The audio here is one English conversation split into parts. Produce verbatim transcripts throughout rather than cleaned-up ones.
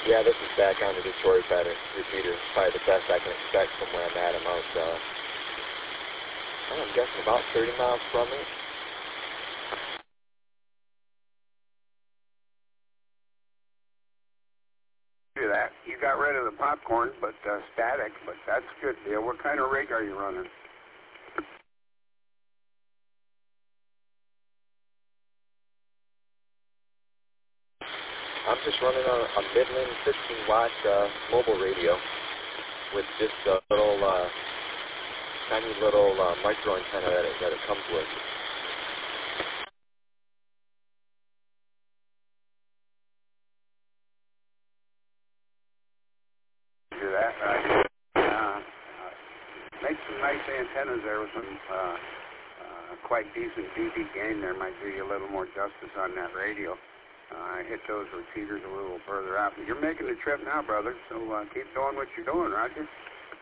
Yeah, this is back on the Detroit pattern repeater. Probably the best I can expect from where I'm at. I'm out, uh, I'm guessing about thirty miles from it. Do that. You got rid of the popcorn, but uh, static, but that's a good deal. What kind of rig are you running? I'm just running on a Midland fifteen watt uh, mobile radio with just a little, uh, tiny little uh, micro antenna that it, that it comes with. Do that, right? Uh, uh, make some nice antennas there with some uh, uh, quite decent D B gain there. Might do you a little more justice on that radio. Uh, hit those repeaters a little further out. But you're making the trip now, brother, so uh, keep doing what you're doing, Roger.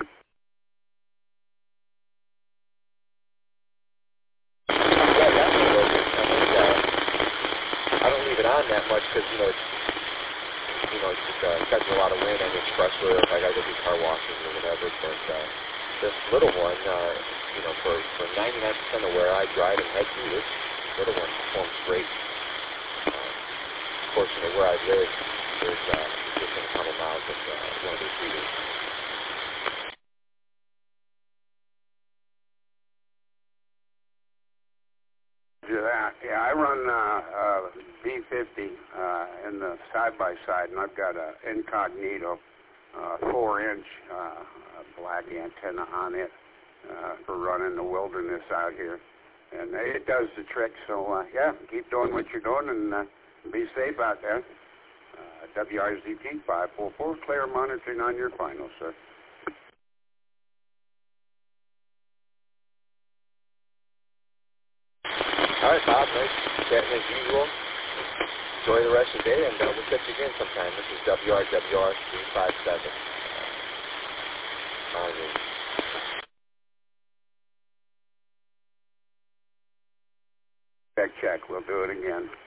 Yeah, definitely. I mean, uh, I don't leave it on that much because, you know, it's, you know, it's just uh, catching a lot of wind on the expressway if I got to go do car washes or whatever. But uh, this little one, uh, you know, for, for ninety-nine percent of where I drive and head to, this little one performs great. Of course, you know, where I live, there's uh, just a couple miles of uh, one of the repeaters. Do that. Yeah, I run uh, uh, B fifty uh, in the side-by-side, and I've got a Incognito uh, four-inch uh, black antenna on it uh, for running the wilderness out here. And it does the trick, so uh, yeah, keep doing what you're doing, and uh, be safe out there. Uh, W R Z T five four four, clear monitoring on your final, sir. All right, Bob, nice chatting as usual. Enjoy the rest of the day, and uh, we'll catch you again sometime. This is W R W R three five seven. Check, check. We'll do it again.